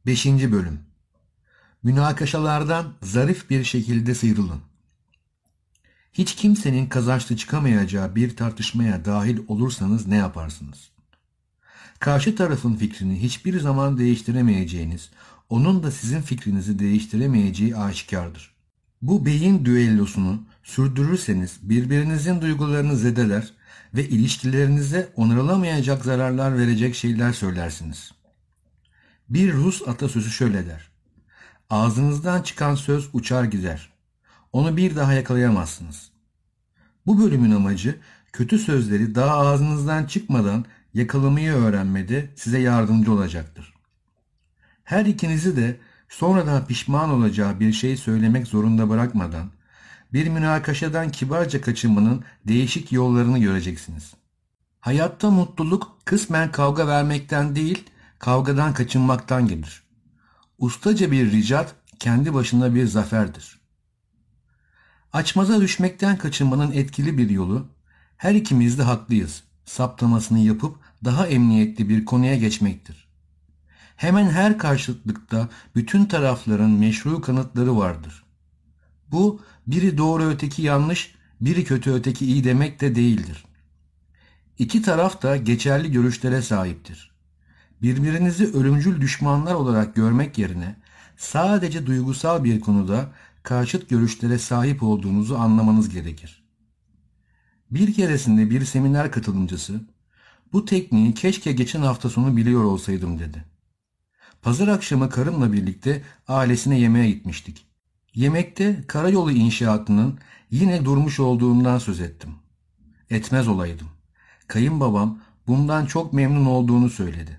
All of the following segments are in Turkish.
Beşinci Bölüm. Münakaşalardan zarif bir şekilde sıyrılın. Hiç kimsenin kazançlı çıkamayacağı bir tartışmaya dahil olursanız ne yaparsınız? Karşı tarafın fikrini hiçbir zaman değiştiremeyeceğiniz, onun da sizin fikrinizi değiştiremeyeceği aşikardır. Bu beyin düellosunu sürdürürseniz birbirinizin duygularını zedeler ve ilişkilerinize onarılamayacak zararlar verecek şeyler söylersiniz. Bir Rus atasözü şöyle der: ağzınızdan çıkan söz uçar gider. Onu bir daha yakalayamazsınız. Bu bölümün amacı kötü sözleri daha ağzınızdan çıkmadan yakalamayı öğrenmede size yardımcı olacaktır. Her ikinizi de sonradan pişman olacağı bir şey söylemek zorunda bırakmadan bir münakaşadan kibarca kaçınmanın değişik yollarını göreceksiniz. Hayatta mutluluk kısmen kavga vermekten değil, kavgadan kaçınmaktan gelir. Ustaca bir ricat kendi başına bir zaferdir. Açmaza düşmekten kaçınmanın etkili bir yolu, her ikimiz de haklıyız saptamasını yapıp daha emniyetli bir konuya geçmektir. Hemen her karşıtlıkta bütün tarafların meşru kanıtları vardır. Bu, biri doğru öteki yanlış, biri kötü öteki iyi demek de değildir. İki taraf da geçerli görüşlere sahiptir. Birbirinizi ölümcül düşmanlar olarak görmek yerine sadece duygusal bir konuda karşıt görüşlere sahip olduğunuzu anlamanız gerekir. Bir keresinde bir seminer katılımcısı, bu tekniği keşke geçen hafta sonu biliyor olsaydım dedi. Pazar akşamı karımla birlikte ailesine yemeğe gitmiştik. Yemekte karayolu inşaatının yine durmuş olduğundan söz ettim. Etmez olaydım. Kayınbabam bundan çok memnun olduğunu söyledi.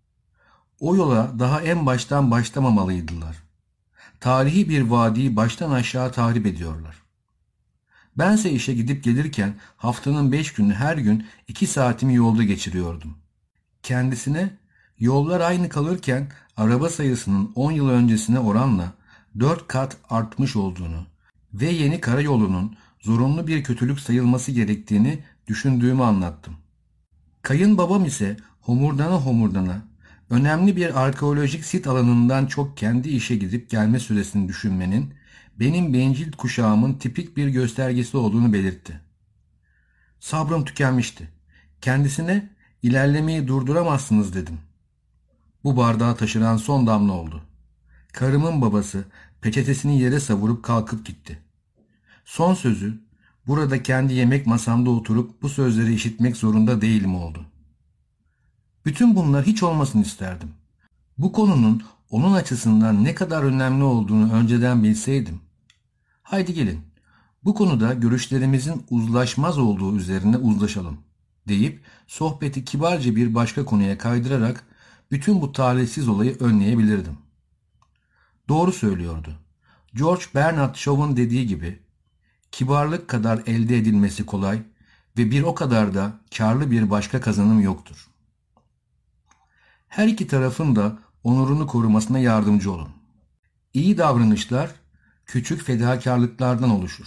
O yola daha en baştan başlamamalıydılar. Tarihi bir vadiyi baştan aşağı tahrip ediyorlar. Bense işe gidip gelirken haftanın 5 günü her gün 2 saatimi yolda geçiriyordum. Kendisine yollar aynı kalırken araba sayısının 10 yıl öncesine oranla 4 kat artmış olduğunu ve yeni karayolunun zorunlu bir kötülük sayılması gerektiğini düşündüğümü anlattım. Kayınbabam ise homurdana homurdana önemli bir arkeolojik sit alanından çok kendi işe gidip gelme süresini düşünmenin benim bencil kuşağımın tipik bir göstergesi olduğunu belirtti. Sabrım tükenmişti. Kendisine ilerlemeyi durduramazsınız dedim. Bu bardağı taşıran son damla oldu. Karımın babası peçetesini yere savurup kalkıp gitti. Son sözü, burada kendi yemek masamda oturup bu sözleri işitmek zorunda değilim oldu. Bütün bunlar hiç olmasın isterdim. Bu konunun onun açısından ne kadar önemli olduğunu önceden bilseydim. Haydi gelin, bu konuda görüşlerimizin uzlaşmaz olduğu üzerine uzlaşalım deyip sohbeti kibarca bir başka konuya kaydırarak bütün bu talihsiz olayı önleyebilirdim. Doğru söylüyordu. George Bernard Shaw'un dediği gibi, kibarlık kadar elde edilmesi kolay ve bir o kadar da karlı bir başka kazanım yoktur. Her iki tarafın da onurunu korumasına yardımcı olun. İyi davranışlar küçük fedakarlıklardan oluşur.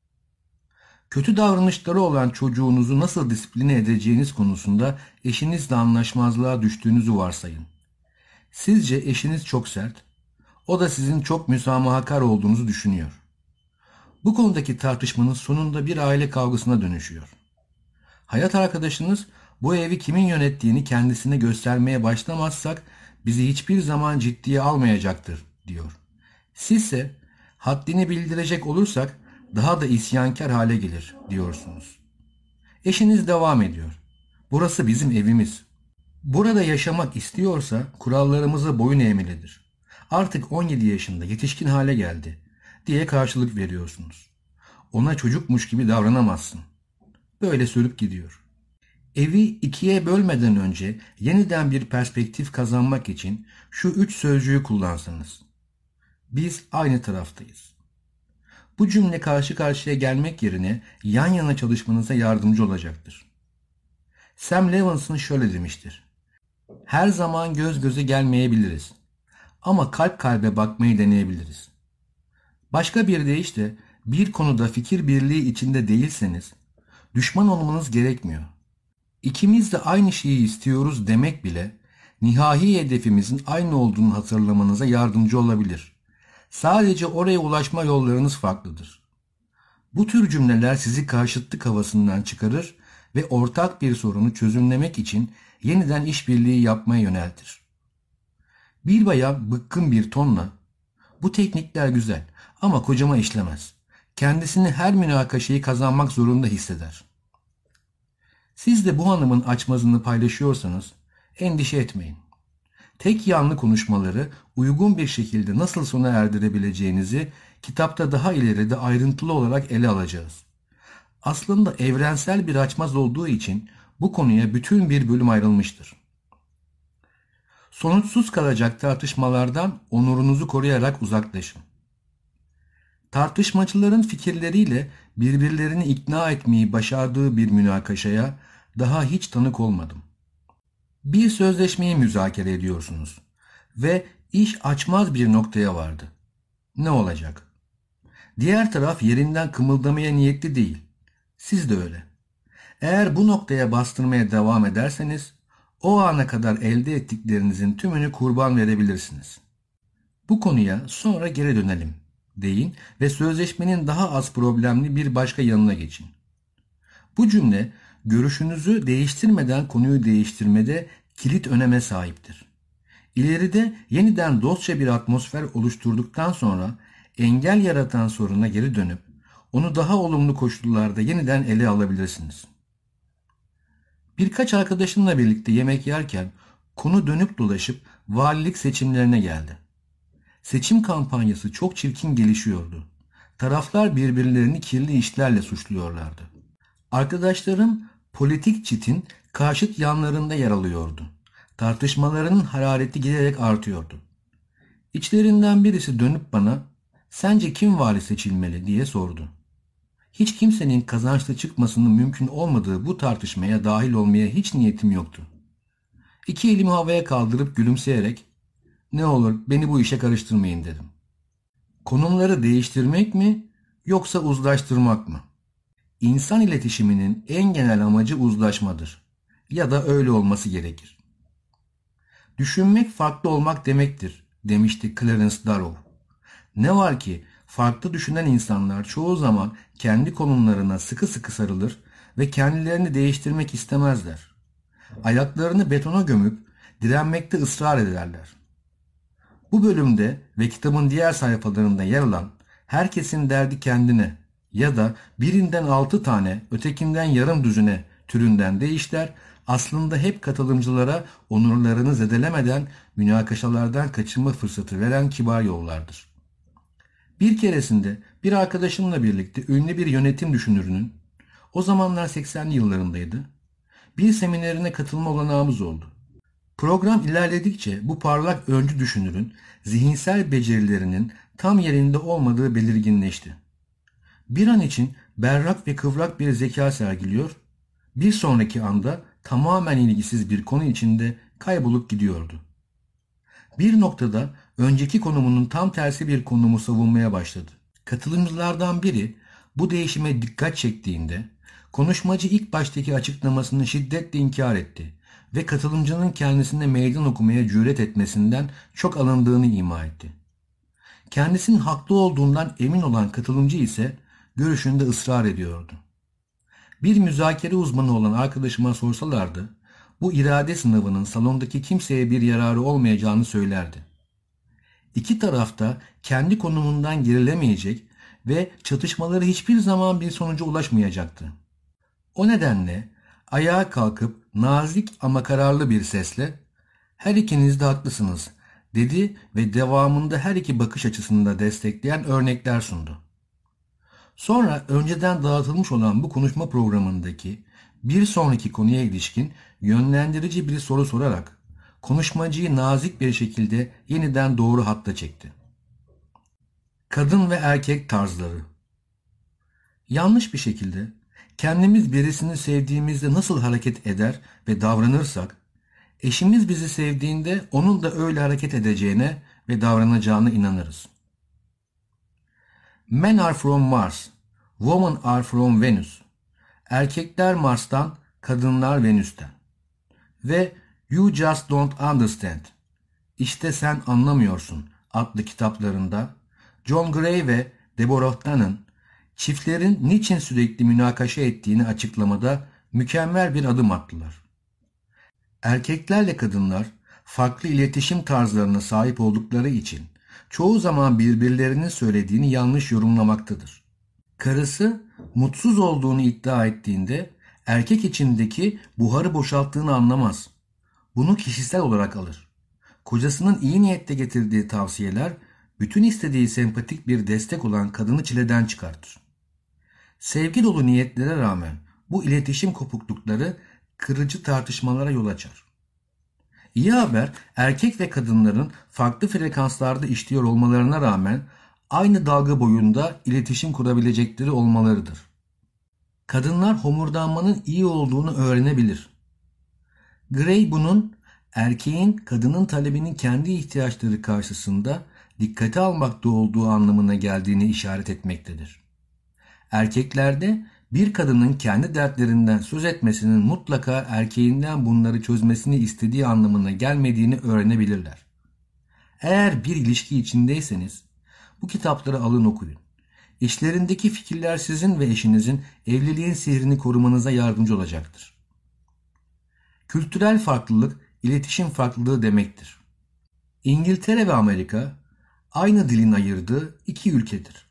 Kötü davranışları olan çocuğunuzu nasıl disipline edeceğiniz konusunda eşinizle anlaşmazlığa düştüğünüzü varsayın. Sizce eşiniz çok sert, o da sizin çok müsamahakar olduğunuzu düşünüyor. Bu konudaki tartışmanın sonunda bir aile kavgasına dönüşüyor. Hayat arkadaşınız bu evi kimin yönettiğini kendisine göstermeye başlamazsak bizi hiçbir zaman ciddiye almayacaktır diyor. Sizse haddini bildirecek olursak daha da isyankar hale gelir diyorsunuz. Eşiniz devam ediyor. Burası bizim evimiz. Burada yaşamak istiyorsa kurallarımıza boyun eğmelidir. Artık 17 yaşında yetişkin hale geldi diye karşılık veriyorsunuz. Ona çocukmuş gibi davranamazsın. Böyle sürüp gidiyor. Evi ikiye bölmeden önce yeniden bir perspektif kazanmak için şu 3 sözcüğü kullansanız. Biz aynı taraftayız. Bu cümle karşı karşıya gelmek yerine yan yana çalışmanıza yardımcı olacaktır. Sam Levinson şöyle demiştir. Her zaman göz göze gelmeyebiliriz. Ama kalp kalbe bakmayı deneyebiliriz. Başka bir deyişle bir konuda fikir birliği içinde değilseniz düşman olmanız gerekmiyor. İkimiz de aynı şeyi istiyoruz demek bile nihai hedefimizin aynı olduğunu hatırlamanıza yardımcı olabilir. Sadece oraya ulaşma yollarınız farklıdır. Bu tür cümleler sizi karşıtlık havasından çıkarır ve ortak bir sorunu çözümlemek için yeniden işbirliği yapmaya yöneltir. Bir bayan bıkkın bir tonla, "Bu teknikler güzel ama kocama işlemez. Kendisini her münakaşayı kazanmak zorunda hisseder." Siz de bu hanımın açmazını paylaşıyorsanız endişe etmeyin. Tek yanlı konuşmaları uygun bir şekilde nasıl sona erdirebileceğinizi kitapta daha ileride ayrıntılı olarak ele alacağız. Aslında evrensel bir açmaz olduğu için bu konuya bütün bir bölüm ayrılmıştır. Sonuçsuz kalacak tartışmalardan onurunuzu koruyarak uzaklaşın. Tartışmacıların fikirleriyle birbirlerini ikna etmeyi başardığı bir münakaşaya daha hiç tanık olmadım. Bir sözleşmeyi müzakere ediyorsunuz ve iş açmaz bir noktaya vardı. Ne olacak? Diğer taraf yerinden kımıldamaya niyetli değil. Siz de öyle. Eğer bu noktaya bastırmaya devam ederseniz o ana kadar elde ettiklerinizin tümünü kurban verebilirsiniz. Bu konuya sonra geri dönelim deyin ve sözleşmenin daha az problemli bir başka yanına geçin. Bu cümle görüşünüzü değiştirmeden konuyu değiştirmede kilit öneme sahiptir. İleride yeniden dostça bir atmosfer oluşturduktan sonra engel yaratan soruna geri dönüp onu daha olumlu koşullarda yeniden ele alabilirsiniz. Birkaç arkadaşımla birlikte yemek yerken konu dönüp dolaşıp valilik seçimlerine geldi. Seçim kampanyası çok çirkin gelişiyordu. Taraflar birbirlerini kirli işlerle suçluyorlardı. Arkadaşlarım politik çitin karşıt yanlarında yer alıyordu. Tartışmaların harareti giderek artıyordu. İçlerinden birisi dönüp bana, "Sence kim vali seçilmeli?" diye sordu. Hiç kimsenin kazançlı çıkmasının mümkün olmadığı bu tartışmaya dahil olmaya hiç niyetim yoktu. İki elimi havaya kaldırıp gülümseyerek, "Ne olur beni bu işe karıştırmayın," dedim. Konumları değiştirmek mi yoksa uzlaştırmak mı? İnsan iletişiminin en genel amacı uzlaşmadır. Ya da öyle olması gerekir. Düşünmek farklı olmak demektir, demişti Clarence Darrow. Ne var ki farklı düşünen insanlar çoğu zaman kendi konumlarına sıkı sıkı sarılır ve kendilerini değiştirmek istemezler. Ayaklarını betona gömüp direnmekte ısrar ederler. Bu bölümde ve kitabın diğer sayfalarında yer alan "herkesin derdi kendine" ya da "birinden 6 tane, ötekinden yarım düzine" türünden deyişler aslında hep katılımcılara onurlarını zedelemeden münakaşalardan kaçınma fırsatı veren kibar yollardır. Bir keresinde bir arkadaşımla birlikte ünlü bir yönetim düşünürünün, o zamanlar 80'li yıllarındaydı, bir seminerine katılma olanağımız oldu. Program ilerledikçe bu parlak öncü düşünürün zihinsel becerilerinin tam yerinde olmadığı belirginleşti. Bir an için berrak ve kıvrak bir zeka sergiliyor, bir sonraki anda tamamen ilgisiz bir konu içinde kaybolup gidiyordu. Bir noktada önceki konumunun tam tersi bir konumu savunmaya başladı. Katılımcılardan biri bu değişime dikkat çektiğinde konuşmacı ilk baştaki açıklamasını şiddetle inkar etti ve katılımcının kendisine meydan okumaya cüret etmesinden çok alındığını ima etti. Kendisinin haklı olduğundan emin olan katılımcı ise görüşünde ısrar ediyordu. Bir müzakere uzmanı olan arkadaşıma sorsalardı, bu irade sınavının salondaki kimseye bir yararı olmayacağını söylerdi. İki taraf da kendi konumundan gerilemeyecek ve çatışmaları hiçbir zaman bir sonuca ulaşmayacaktı. O nedenle ayağa kalkıp nazik ama kararlı bir sesle, "Her ikiniz de haklısınız," dedi ve devamında her iki bakış açısını da destekleyen örnekler sundu. Sonra önceden dağıtılmış olan bu konuşma programındaki bir sonraki konuya ilişkin yönlendirici bir soru sorarak konuşmacıyı nazik bir şekilde yeniden doğru hatta çekti. Kadın ve erkek tarzları. Yanlış bir şekilde kendimiz birisini sevdiğimizde nasıl hareket eder ve davranırsak, eşimiz bizi sevdiğinde onun da öyle hareket edeceğine ve davranacağına inanırız. Men are from Mars, women are from Venus. Erkekler Mars'tan, kadınlar Venüs'ten. Ve You Just Don't Understand, İşte Sen Anlamıyorsun adlı kitaplarında John Gray ve Deborah Tannen çiftlerin niçin sürekli münakaşa ettiğini açıklamada mükemmel bir adım attılar. Erkeklerle kadınlar farklı iletişim tarzlarına sahip oldukları için çoğu zaman birbirlerinin söylediğini yanlış yorumlamaktadır. Karısı mutsuz olduğunu iddia ettiğinde erkek içindeki buharı boşalttığını anlamaz. Bunu kişisel olarak alır. Kocasının iyi niyetle getirdiği tavsiyeler bütün istediği sempatik bir destek olan kadını çileden çıkartır. Sevgi dolu niyetlere rağmen bu iletişim kopuklukları kırıcı tartışmalara yol açar. İyi haber, erkek ve kadınların farklı frekanslarda işliyor olmalarına rağmen aynı dalga boyunda iletişim kurabilecekleri olmalarıdır. Kadınlar homurdanmanın iyi olduğunu öğrenebilir. Gray bunun erkeğin kadının talebinin kendi ihtiyaçları karşısında dikkate almakta olduğu anlamına geldiğini işaret etmektedir. Erkeklerde bir kadının kendi dertlerinden söz etmesinin mutlaka erkeğinden bunları çözmesini istediği anlamına gelmediğini öğrenebilirler. Eğer bir ilişki içindeyseniz bu kitapları alın okuyun. İçlerindeki fikirler sizin ve eşinizin evliliğin sihrini korumanıza yardımcı olacaktır. Kültürel farklılık, iletişim farklılığı demektir. İngiltere ve Amerika aynı dilin ayırdığı iki ülkedir.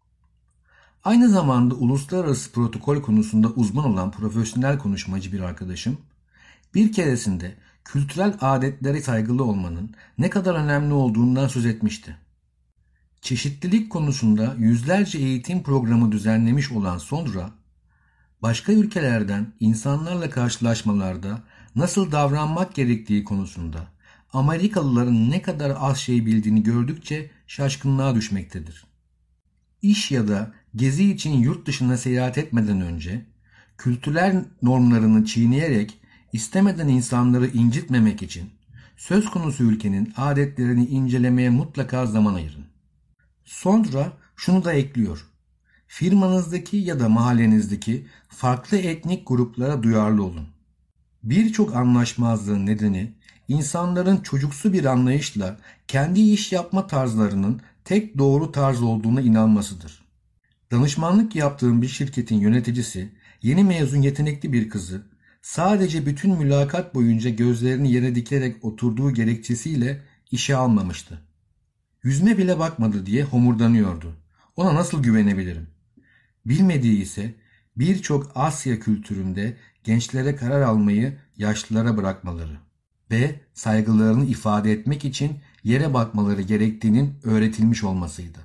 Aynı zamanda uluslararası protokol konusunda uzman olan profesyonel konuşmacı bir arkadaşım, bir keresinde kültürel adetlere saygılı olmanın ne kadar önemli olduğundan söz etmişti. Çeşitlilik konusunda yüzlerce eğitim programı düzenlemiş olan Sondra, başka ülkelerden insanlarla karşılaşmalarda nasıl davranmak gerektiği konusunda Amerikalıların ne kadar az şey bildiğini gördükçe şaşkınlığa düşmektedir. İş ya da gezi için yurt dışına seyahat etmeden önce kültürel normlarını çiğneyerek istemeden insanları incitmemek için söz konusu ülkenin adetlerini incelemeye mutlaka zaman ayırın. Sonra şunu da ekliyor. Firmanızdaki ya da mahallenizdeki farklı etnik gruplara duyarlı olun. Birçok anlaşmazlığın nedeni insanların çocuksu bir anlayışla kendi iş yapma tarzlarının tek doğru tarz olduğuna inanmasıdır. Danışmanlık yaptığım bir şirketin yöneticisi yeni mezun yetenekli bir kızı sadece bütün mülakat boyunca gözlerini yere dikerek oturduğu gerekçesiyle işe almamıştı. Yüzüme bile bakmadı diye homurdanıyordu. Ona nasıl güvenebilirim? Bilmediği ise birçok Asya kültüründe gençlere karar almayı yaşlılara bırakmaları ve saygılarını ifade etmek için yere bakmaları gerektiğinin öğretilmiş olmasıydı.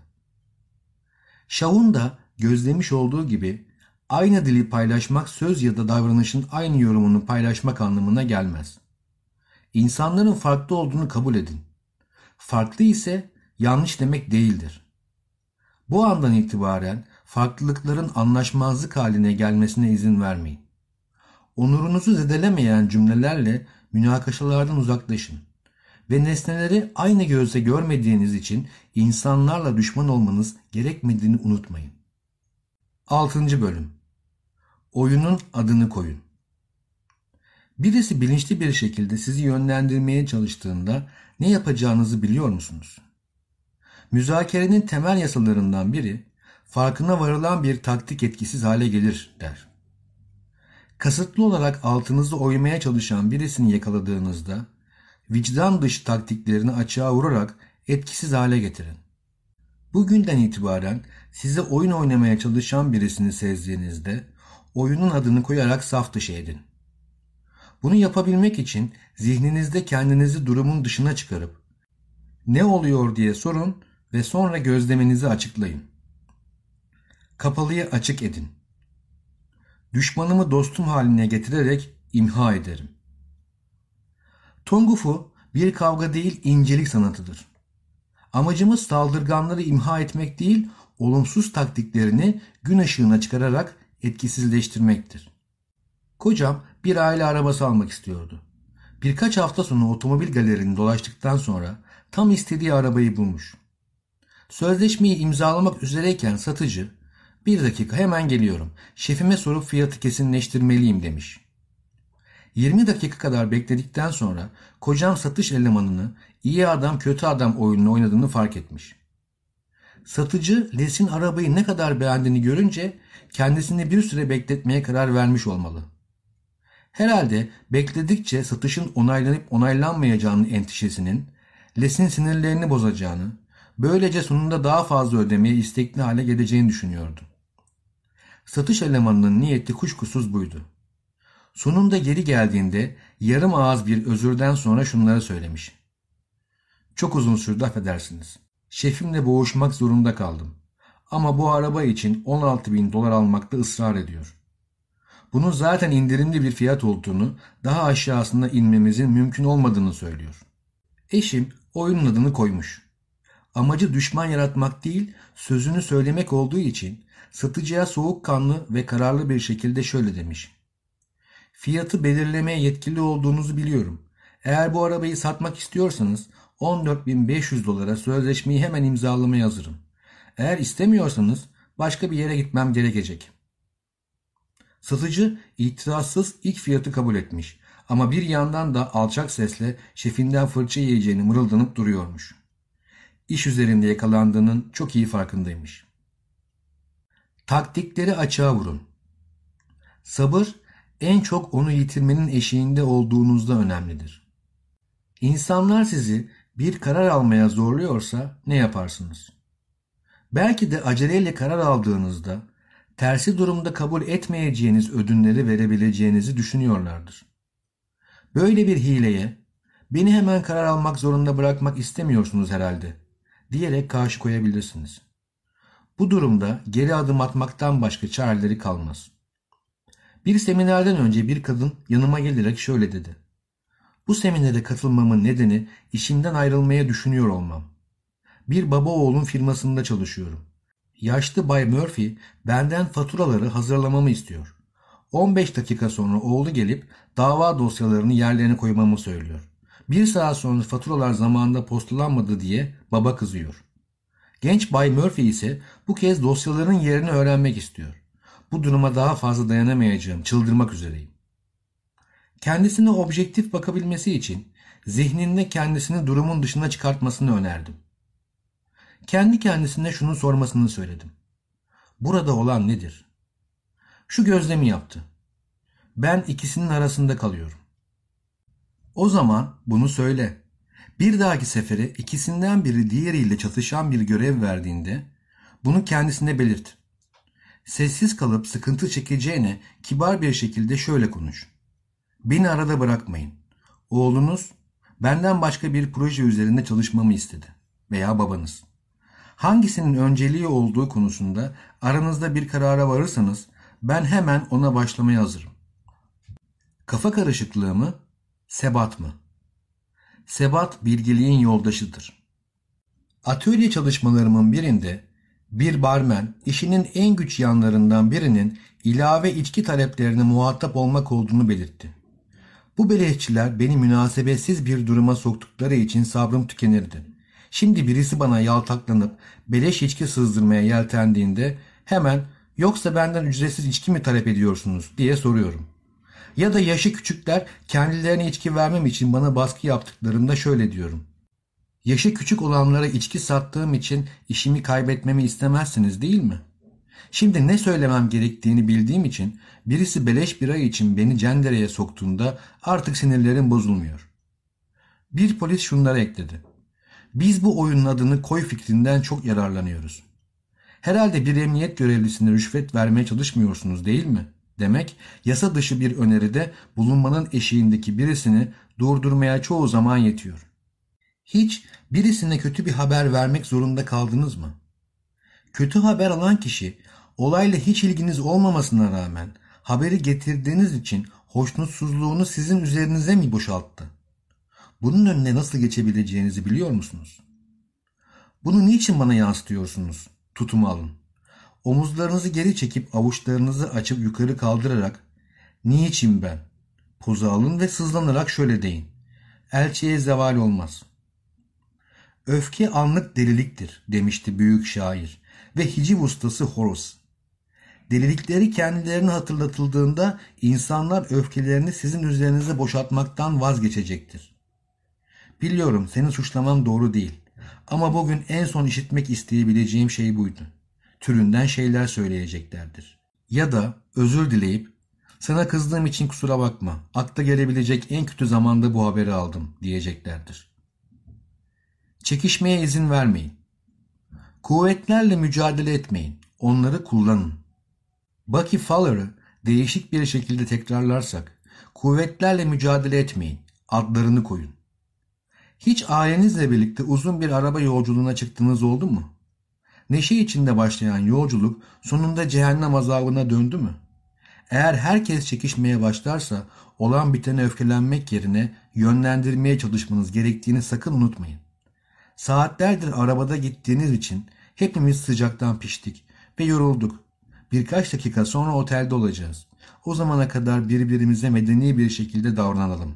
Shaw'un da gözlemiş olduğu gibi aynı dili paylaşmak söz ya da davranışın aynı yorumunu paylaşmak anlamına gelmez. İnsanların farklı olduğunu kabul edin. Farklı ise yanlış demek değildir. Bu andan itibaren farklılıkların anlaşmazlık haline gelmesine izin vermeyin. Onurunuzu zedelemeyen cümlelerle münakaşalardan uzaklaşın ve nesneleri aynı gözle görmediğiniz için insanlarla düşman olmanız gerekmediğini unutmayın. 6. Bölüm. Oyunun adını koyun. Birisi bilinçli bir şekilde sizi yönlendirmeye çalıştığında ne yapacağınızı biliyor musunuz? Müzakerenin temel yasalarından biri, farkına varılan bir taktik etkisiz hale gelir der. Kasıtlı olarak altınızda oymaya çalışan birisini yakaladığınızda, vicdan dışı taktiklerini açığa vurarak etkisiz hale getirin. Bugünden itibaren size oyun oynamaya çalışan birisini sezdiğinizde, oyunun adını koyarak saf dışı edin. Bunu yapabilmek için zihninizde kendinizi durumun dışına çıkarıp, ne oluyor diye sorun ve sonra gözleminizi açıklayın. Kapalıyı açık edin. Düşmanımı dostum haline getirerek imha ederim. Tongufu bir kavga değil incelik sanatıdır. Amacımız saldırganları imha etmek değil, olumsuz taktiklerini gün ışığına çıkararak etkisizleştirmektir. Kocam bir aile arabası almak istiyordu. Birkaç hafta sonra otomobil galerini dolaştıktan sonra tam istediği arabayı bulmuş. Sözleşmeyi imzalamak üzereyken satıcı, "Bir dakika hemen geliyorum, şefime sorup fiyatı kesinleştirmeliyim" demiş. 20 dakika kadar bekledikten sonra kocam satış elemanını iyi adam kötü adam oyununu oynadığını fark etmiş. Satıcı Les'in arabayı ne kadar beğendiğini görünce kendisini bir süre bekletmeye karar vermiş olmalı. Herhalde bekledikçe satışın onaylanıp onaylanmayacağının endişesinin Les'in sinirlerini bozacağını, böylece sonunda daha fazla ödemeye istekli hale geleceğini düşünüyordu. Satış elemanının niyeti kuşkusuz buydu. Sonunda geri geldiğinde yarım ağız bir özürden sonra şunları söylemiş. Çok uzun sürdü, affedersiniz. Şefimle boğuşmak zorunda kaldım. Ama bu araba için 16.000 dolar almakta ısrar ediyor. Bunun zaten indirimli bir fiyat olduğunu, daha aşağısına inmemizin mümkün olmadığını söylüyor. Eşim oyunun adını koymuş. Amacı düşman yaratmak değil, sözünü söylemek olduğu için satıcıya soğukkanlı ve kararlı bir şekilde şöyle demiş. Fiyatı belirlemeye yetkili olduğunuzu biliyorum. Eğer bu arabayı satmak istiyorsanız 14.500 dolara sözleşmeyi hemen imzalamaya hazırım. Eğer istemiyorsanız başka bir yere gitmem gerekecek. Satıcı itirazsız ilk fiyatı kabul etmiş ama bir yandan da alçak sesle şefinden fırça yiyeceğini mırıldanıp duruyormuş. İş üzerinde yakalandığının çok iyi farkındaymış. Taktikleri açığa vurun. Sabır en çok onu yitirmenin eşiğinde olduğunuzda önemlidir. İnsanlar sizi bir karar almaya zorluyorsa ne yaparsınız? Belki de aceleyle karar aldığınızda tersi durumda kabul etmeyeceğiniz ödünleri verebileceğinizi düşünüyorlardır. Böyle bir hileye beni hemen karar almak zorunda bırakmak istemiyorsunuz herhalde diyerek karşı koyabilirsiniz. Bu durumda geri adım atmaktan başka çareleri kalmaz. Bir seminerden önce bir kadın yanıma gelerek şöyle dedi. Bu seminere katılmamın nedeni işimden ayrılmaya düşünüyor olmam. Bir baba oğlun firmasında çalışıyorum. Yaşlı Bay Murphy benden faturaları hazırlamamı istiyor. 15 dakika sonra oğlu gelip dava dosyalarını yerlerine koymamı söylüyor. Bir saat sonra faturalar zamanında postalanmadı diye baba kızıyor. Genç Bay Murphy ise bu kez dosyaların yerini öğrenmek istiyor. Bu duruma daha fazla dayanamayacağım, çıldırmak üzereyim. Kendisine objektif bakabilmesi için zihninde kendisini durumun dışına çıkartmasını önerdim. Kendi kendisine şunu sormasını söyledim. Burada olan nedir? Şu gözlemi yaptı. Ben ikisinin arasında kalıyorum. O zaman bunu söyle. Bir dahaki sefere ikisinden biri diğeriyle çatışan bir görev verdiğinde bunu kendisine belirt. Sessiz kalıp sıkıntı çekeceğine kibar bir şekilde şöyle konuş. Beni arada bırakmayın. Oğlunuz benden başka bir proje üzerinde çalışmamı istedi. Veya babanız. Hangisinin önceliği olduğu konusunda aranızda bir karara varırsanız ben hemen ona başlamaya hazırım. Kafa karışıklığı mı? Sebat mı? Sebat bilgeliğin yoldaşıdır. Atölye çalışmalarımın birinde bir barmen işinin en güç yanlarından birinin ilave içki taleplerine muhatap olmak olduğunu belirtti. Bu beleşçiler beni münasebetsiz bir duruma soktukları için sabrım tükenirdi. Şimdi birisi bana yaltaklanıp beleş içki sızdırmaya yeltendiğinde hemen yoksa benden ücretsiz içki mi talep ediyorsunuz diye soruyorum. Ya da yaşı küçükler kendilerine içki vermem için bana baskı yaptıklarında şöyle diyorum. Yaşı küçük olanlara içki sattığım için işimi kaybetmemi istemezsiniz değil mi? Şimdi ne söylemem gerektiğini bildiğim için birisi beleş bira için beni cendereye soktuğunda artık sinirlerim bozulmuyor. Bir polis şunlara ekledi. Biz bu oyunun adını koy fikrinden çok yararlanıyoruz. Herhalde bir emniyet görevlisine rüşvet vermeye çalışmıyorsunuz değil mi? Demek yasa dışı bir öneride bulunmanın eşiğindeki birisini durdurmaya çoğu zaman yetiyor. Hiç birisine kötü bir haber vermek zorunda kaldınız mı? Kötü haber alan kişi olayla hiç ilginiz olmamasına rağmen haberi getirdiğiniz için hoşnutsuzluğunu sizin üzerinize mi boşalttı? Bunun önüne nasıl geçebileceğinizi biliyor musunuz? Bunu niçin bana yansıtıyorsunuz? Tutumu alın. Omuzlarınızı geri çekip avuçlarınızı açıp yukarı kaldırarak niçin ben? Pozu alın ve sızlanarak şöyle deyin. Elçiye zeval olmaz. Öfke anlık deliliktir demişti büyük şair ve hiciv ustası Horos. Delilikleri kendilerine hatırlatıldığında insanlar öfkelerini sizin üzerinize boşaltmaktan vazgeçecektir. Biliyorum seni suçlamam doğru değil. Ama bugün en son işitmek isteyebileceğim şey buydu. Türünden şeyler söyleyeceklerdir. Ya da özür dileyip sana kızdığım için kusura bakma, akla gelebilecek en kötü zamanda bu haberi aldım diyeceklerdir. Çekişmeye izin vermeyin. Kuvvetlerle mücadele etmeyin. Onları kullanın. Bucky Fowler'ı değişik bir şekilde tekrarlarsak, kuvvetlerle mücadele etmeyin. Adlarını koyun. Hiç ailenizle birlikte uzun bir araba yolculuğuna çıktığınız oldu mu? Neşe içinde başlayan yolculuk sonunda cehennem azabına döndü mü? Eğer herkes çekişmeye başlarsa olan bitene öfkelenmek yerine yönlendirmeye çalışmanız gerektiğini sakın unutmayın. Saatlerdir arabada gittiğiniz için hepimiz sıcaktan piştik ve yorulduk. Birkaç dakika sonra otelde olacağız. O zamana kadar birbirimize medeni bir şekilde davranalım.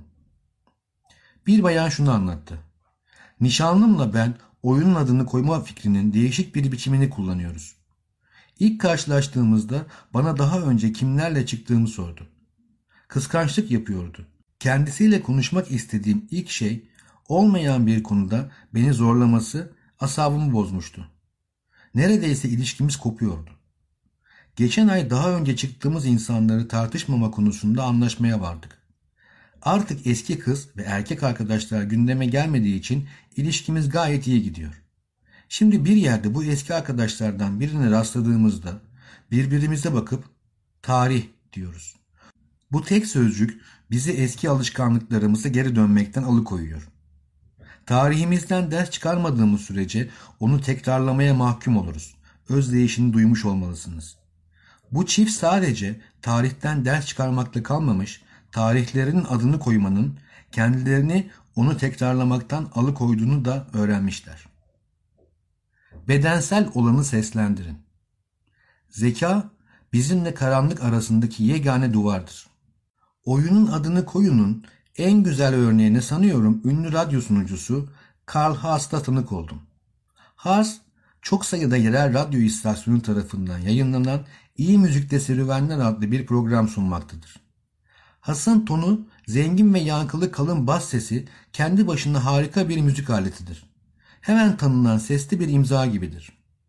Bir bayan şunu anlattı. Nişanlımla ben oyunun adını koyma fikrinin değişik bir biçimini kullanıyoruz. İlk karşılaştığımızda bana daha önce kimlerle çıktığımı sordu. Kıskançlık yapıyordu. Kendisiyle konuşmak istediğim ilk şey olmayan bir konuda beni zorlaması asabımı bozmuştu. Neredeyse ilişkimiz kopuyordu. Geçen ay daha önce çıktığımız insanları tartışmama konusunda anlaşmaya vardık. Artık eski kız ve erkek arkadaşlar gündeme gelmediği için ilişkimiz gayet iyi gidiyor. Şimdi bir yerde bu eski arkadaşlardan birine rastladığımızda birbirimize bakıp tarih diyoruz. Bu tek sözcük bizi eski alışkanlıklarımıza geri dönmekten alıkoyuyor. Tarihimizden ders çıkarmadığımız sürece onu tekrarlamaya mahkum oluruz. Özdeyişini duymuş olmalısınız. Bu çift sadece tarihten ders çıkarmakla kalmamış, tarihlerinin adını koymanın kendilerini onu tekrarlamaktan alıkoyduğunu da öğrenmişler. Bedensel olanı seslendirin. Zeka, bizimle karanlık arasındaki yegane duvardır. Oyunun adını koyunun en güzel örneğine sanıyorum ünlü radyo sunucusu Karl Haas'ta tanık oldum. Haas, çok sayıda yerel radyo istasyonu tarafından yayınlanan İyi Müzikte Serüvenler adlı bir program sunmaktadır. Haas'ın tonu, zengin ve yankılı kalın bas sesi kendi başına harika bir müzik aletidir. Hemen tanınan sesli bir imza gibidir.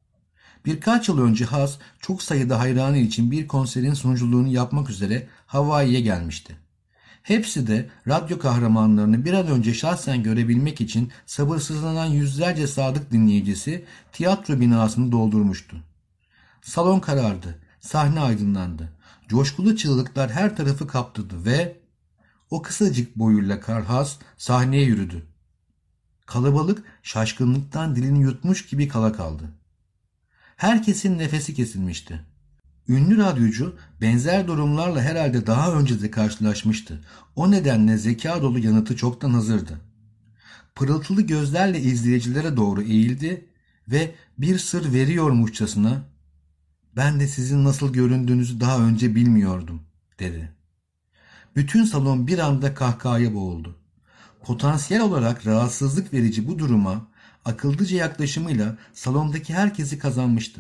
Birkaç yıl önce Haas çok sayıda hayranı için bir konserin sunuculuğunu yapmak üzere Hawaii'ye gelmişti. Hepsi de radyo kahramanlarını bir an önce şahsen görebilmek için sabırsızlanan yüzlerce sadık dinleyicisi tiyatro binasını doldurmuştu. Salon karardı, sahne aydınlandı. Coşkulu çığlıklar her tarafı kaptırdı ve o kısacık boyuyla Karl Haas sahneye yürüdü. Kalabalık şaşkınlıktan dilini yutmuş gibi kala kaldı. Herkesin nefesi kesilmişti. Ünlü radyocu benzer durumlarla herhalde daha önce de karşılaşmıştı. O nedenle zeka dolu yanıtı çoktan hazırdı. Pırıltılı gözlerle izleyicilere doğru eğildi ve bir sır veriyormuşçasına "Ben de sizin nasıl göründüğünüzü daha önce bilmiyordum," dedi. Bütün salon bir anda kahkahaya boğuldu. Potansiyel olarak rahatsızlık verici bu duruma akıllıca yaklaşımıyla salondaki herkesi kazanmıştı.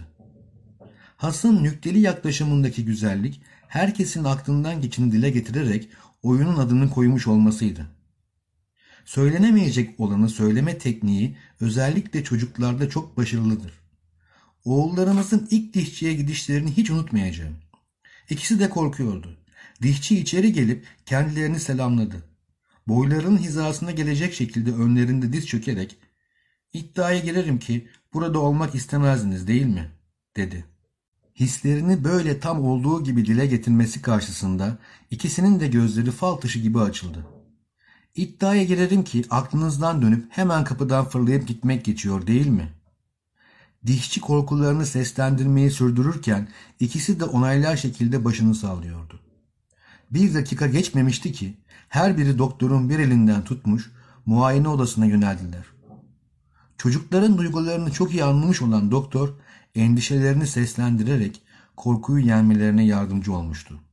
Haas'ın nükteli yaklaşımındaki güzellik herkesin aklından geçeni dile getirerek oyunun adını koymuş olmasıydı. Söylenemeyecek olanı söyleme tekniği özellikle çocuklarda çok başarılıdır. Oğullarımızın ilk dişçiye gidişlerini hiç unutmayacağım. İkisi de korkuyordu. Dişçi içeri gelip kendilerini selamladı. Boylarının hizasına gelecek şekilde önlerinde diz çökerek "İddiaya girerim ki burada olmak istemezdiniz değil mi?" dedi. Hislerini böyle tam olduğu gibi dile getirmesi karşısında ikisinin de gözleri fal taşı gibi açıldı. "İddiaya girerim ki aklınızdan dönüp hemen kapıdan fırlayıp gitmek geçiyor değil mi?" Dişçi korkularını seslendirmeyi sürdürürken ikisi de onaylar şekilde başını sallıyordu. Bir dakika geçmemişti ki her biri doktorun bir elinden tutmuş muayene odasına yöneldiler. Çocukların duygularını çok iyi anlamış olan doktor endişelerini seslendirerek korkuyu yenmelerine yardımcı olmuştu.